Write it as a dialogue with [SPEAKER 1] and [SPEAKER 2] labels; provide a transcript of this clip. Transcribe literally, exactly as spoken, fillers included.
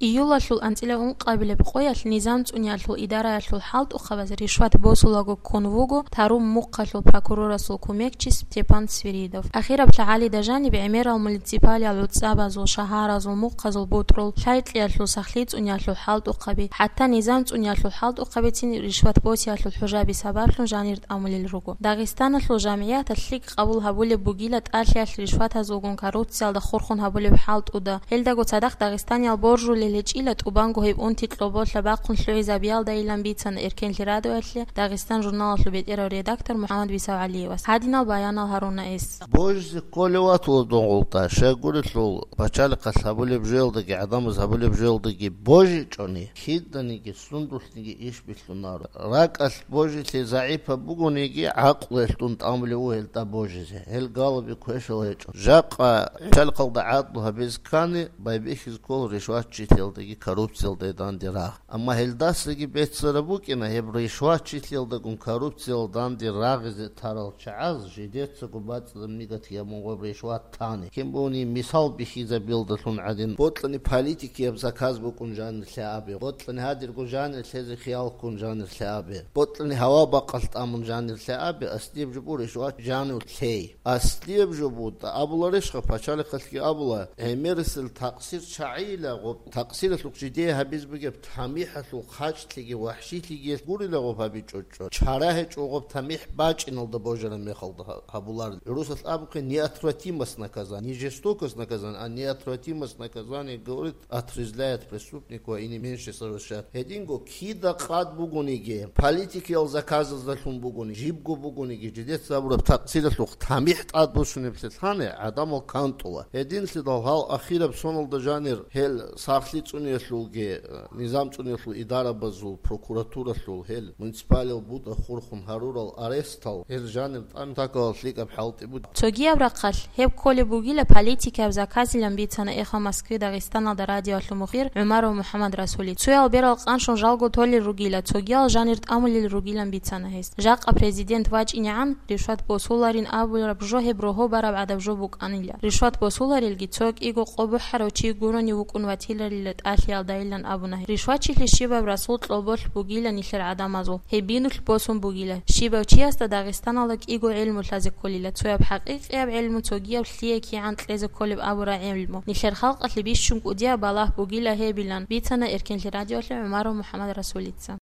[SPEAKER 1] იულაშულ ანწილეუნ ყაბილებ ყოიალ ნიზამ წუნიალულ იდარაალულ ჰალტ უხავაზ რიშვათ ბოსულაგო კონვუგო თარუ მუყხალულ პროკურორასულ კუმეკჩის სტეპან სვირიდოვ ახირა ფლალი დაჟანი ბემერალ მუნიციპალიალულ წაბაზულ შაჰარაზულ მუყხაზულ ბოტრულ შაიტლიალულ სახლი წუნიალულ ჰალტ უხაბი ჰათა ნიზამ წუნიალულ ჰალტ უხაბიცინ რიშვათ ბოსიალულ ჰუჟაბი საბარლ ჟანირ ამულილ როგო დაღისტანალ ჟამიათ ლიქ ყაბულ ჰაბულე ბუგილა ტალშიალ რიშვათ აზოგონ კარუციალ და ხორხონ ჰაბულე ჰალტ უდა ელდაგო სადახ დაღისტანიალ ბორჟული ლეჭილა ტუბანგო ჰებ უნთი ტლობოლა ბაყუნ შლოიზაბიალ და ილამ ბიცან ერკენლი რადოალე დაღისტან ჟურნალალ ბეტერო რედაქტორ მუჰამად ბისავალიევას ჰადინალ ბაიანალ ჰარუნა ეს
[SPEAKER 2] ბოჟ კოლევატულ დონღულტა შეგურილულ ბაჭალი ყასაბული ბჟელდგი ადამ ზაბული ბჟელდგი ბოჟი ჭონი ხიდანიგი სუნდუსნიგი იშბილუნარ რაკას ბოჟი ზაიფა ბუგონიგი აყლესტუნ ტამლე უელტა ბოჟზე ელ გალბი ქეშოეჭო ჟაყა ჩალყდა ატლუჰა ბიზკანი ბაიბიხის კოლ რიშვაჩი თელდგი коррупциялда дандира амма хелдасги бетсара букина хебришвачи телда гун коррупциялдан дирагзе таралчаз жидетса губатла мигатия монгобришват тани кембони мисал бихиза билдатун адин ботлани политики еб заказ букунжан лаби ботлани хадир гужан лез хиял кунжан лаби ботлани хава бақалт амунжан лаби аслиб жубуришват жану лей аслиб жубут абуларишха пачали халки абула эмерсил тақсир шаила تقصير الوجودية هبيز بجيب تميح الخاج تيجي وحشي تيجي قولي له بابي جوجو شراه جوجو تميح باج إن الله بوجنا مخلده هبولار روس الأبوك неотвратимость наказания не жестокость наказания а неотвратимость наказания говорит отрезвляет преступнику и не меньше совершает единго кида қад бугуниге политики ал заказы зашун бугуни жибго бугуниге жидет забур тақсир الوق تميح قاد بوشونه بسخانه адам ал кантула единство дал ахираб сонал дажанер хел სახლი წუნიაშულგე ნიზამ წუნიაშულ იდარაბაზულ პროკურატურაშულ ჰელ მუნიციპალურ ბუდა ხურხუნ ჰარურალ არესტალ ჰელ ჟანერ ტანტაკალ ლიკაბ ჰალტი ბუდა
[SPEAKER 1] ცოგიავრაყალ ჰებ კოლე ბუგილა პოლიტიკა ზაკაზილამ ბიცანა ეხა მოსკოვი დაღისტანა და რადიოალ მუხირ უმარო მუჰამად რასული ცუალ ბერალ ყანშონ ჟალგო თოლი რუგილა ცოგიალ ჟანერ ტამული რუგილამ ბიცანა ჰეს ჟაყა პრეზიდენტ ვაჭინიან რიშვათ ბოსულარინ აბულა ბჟო ჰებ როჰო ბარაბ ადაბ ჟობუკ ანილა რიშვათ ბოსულარილგი ცოგ იგო ყობუ ჰაროჩი გურონი უკუნვა تيلريلت آليال دايلان أبونا رشواتشي لشيبا برسول طلبول بوغيلا نيشر عدامازو هبينو البوسون بوغيلا شيبا وشياستا داغستان لك إيغو علمو تلازي كوليلا تويا بحقيق إياب علمو توغيا وثليا كي عن تلازي كولي بأبورا علمو نيشر خلق أتلي بيششنك وديا بالله بوغيلا هبيلان بيتانا إركن لراديو عمارو محمد رسوليتسا